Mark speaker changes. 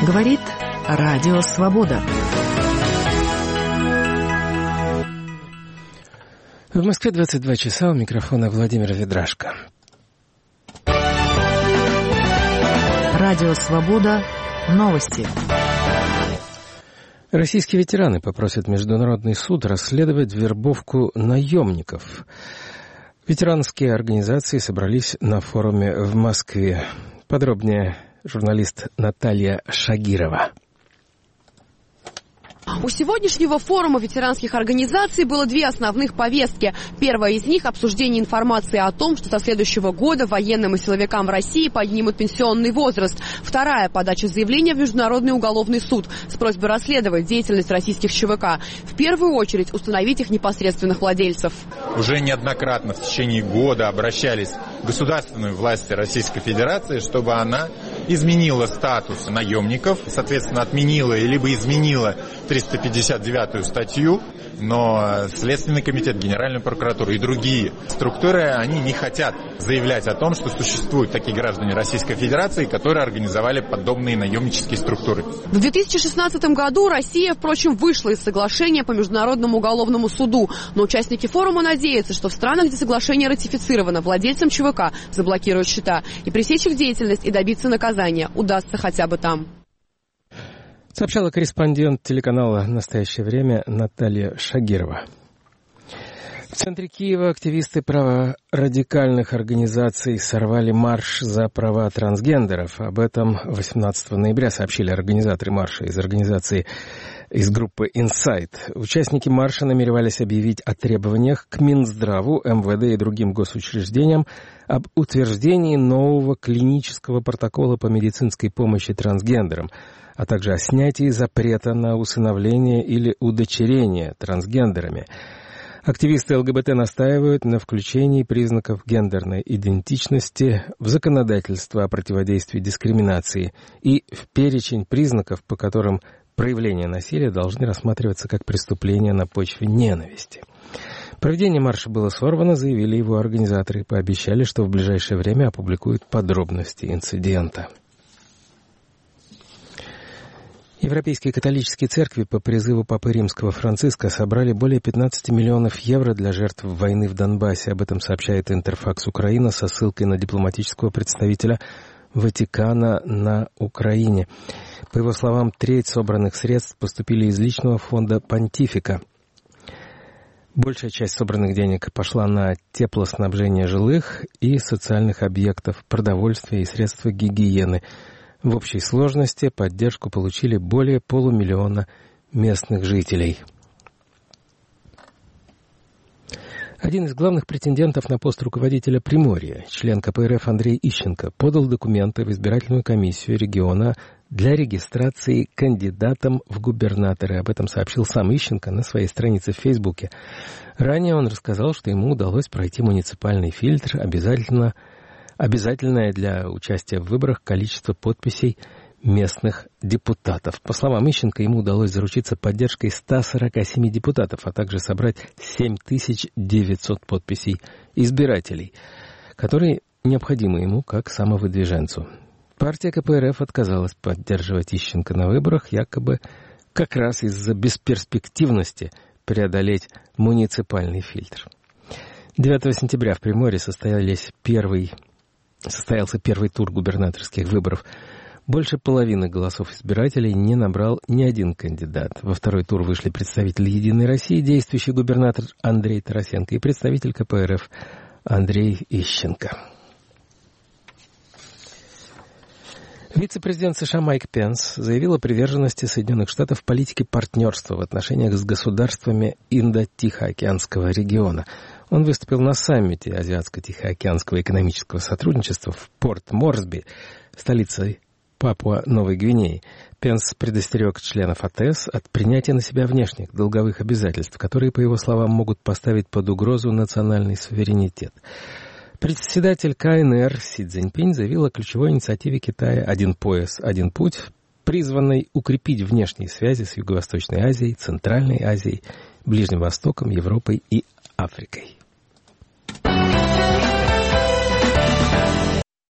Speaker 1: Говорит Радио Свобода.
Speaker 2: В Москве 22 часа, у микрофона Владимир Ведрашко.
Speaker 1: Радио Свобода. Новости.
Speaker 2: Российские ветераны попросят Международный суд расследовать вербовку наемников. Ветеранские организации собрались на форуме в Москве. Подробнее журналист Наталья Шагирова.
Speaker 3: У сегодняшнего форума ветеранских организаций было две основных повестки. Первая из них – обсуждение информации о том, что со следующего года военным и силовикам России поднимут пенсионный возраст. Вторая – подача заявления в Международный уголовный суд с просьбой расследовать деятельность российских ЧВК. В первую очередь установить их непосредственных владельцев.
Speaker 4: Уже неоднократно в течение года обращались к государственной власти Российской Федерации, чтобы она изменила статус наемников, соответственно, отменила либо изменила 359-ю статью, но Следственный комитет, Генеральная прокуратура и другие структуры, они не хотят заявлять о том, что существуют такие граждане Российской Федерации, которые организовали подобные наемнические структуры.
Speaker 3: В 2016 году Россия, впрочем, вышла из соглашения по Международному уголовному суду, но участники форума надеются, что в странах, где соглашение ратифицировано, владельцам ЧВК заблокируют счета и пресечь их деятельность и добиться наказания удастся хотя бы там.
Speaker 2: Сообщала корреспондент телеканала «Настоящее время» Наталья Шагирова. В центре Киева активисты праворадикальных организаций сорвали марш за права трансгендеров. Об этом 18 ноября сообщили организаторы марша из группы Insight. Участники марша намеревались объявить о требованиях к Минздраву, МВД и другим госучреждениям об утверждении нового клинического протокола по медицинской помощи трансгендерам, а также о снятии запрета на усыновление или удочерение трансгендерами. Активисты ЛГБТ настаивают на включении признаков гендерной идентичности в законодательство о противодействии дискриминации и в перечень признаков, по которым проявления насилия должны рассматриваться как преступление на почве ненависти. Проведение марша было сорвано, заявили его организаторы, и пообещали, что в ближайшее время опубликуют подробности инцидента. Европейские католические церкви по призыву Папы Римского Франциска собрали более 15 миллионов евро для жертв войны в Донбассе. Об этом сообщает Интерфакс Украина со ссылкой на дипломатического представителя Ватикана на Украине. По его словам, треть собранных средств поступили из личного фонда понтифика. Большая часть собранных денег пошла на теплоснабжение жилых и социальных объектов, продовольствие и средства гигиены. В общей сложности поддержку получили более 500 000 местных жителей. Один из главных претендентов на пост руководителя Приморья, член КПРФ Андрей Ищенко, подал документы в избирательную комиссию региона для регистрации кандидатом в губернаторы. Об этом сообщил сам Ищенко на своей странице в Фейсбуке. Ранее он рассказал, что ему удалось пройти муниципальный фильтр, обязательное для участия в выборах количество подписей местных депутатов. По словам Ищенко, ему удалось заручиться поддержкой 147 депутатов, а также собрать 7900 подписей избирателей, которые необходимы ему как самовыдвиженцу. Партия КПРФ отказалась поддерживать Ищенко на выборах, якобы как раз из-за бесперспективности преодолеть муниципальный фильтр. 9 сентября в Приморье состоялся первый тур губернаторских выборов. Больше половины голосов избирателей не набрал ни один кандидат. Во второй тур вышли представитель «Единой России», действующий губернатор Андрей Тарасенко, и представитель КПРФ Андрей Ищенко. Вице-президент США Майк Пенс заявил о приверженности Соединенных Штатов политике партнерства в отношениях с государствами Индо-Тихоокеанского региона. Он выступил на саммите Азиатско-Тихоокеанского экономического сотрудничества в Порт-Морсби, столице Папуа-Новой Гвинеи. Пенс предостерег членов АТС от принятия на себя внешних долговых обязательств, которые, по его словам, могут поставить под угрозу национальный суверенитет. Председатель КНР Си Цзиньпинь заявил о ключевой инициативе Китая «Один пояс, один путь», призванной укрепить внешние связи с Юго-Восточной Азией, Центральной Азией, Ближним Востоком, Европой и Африкой.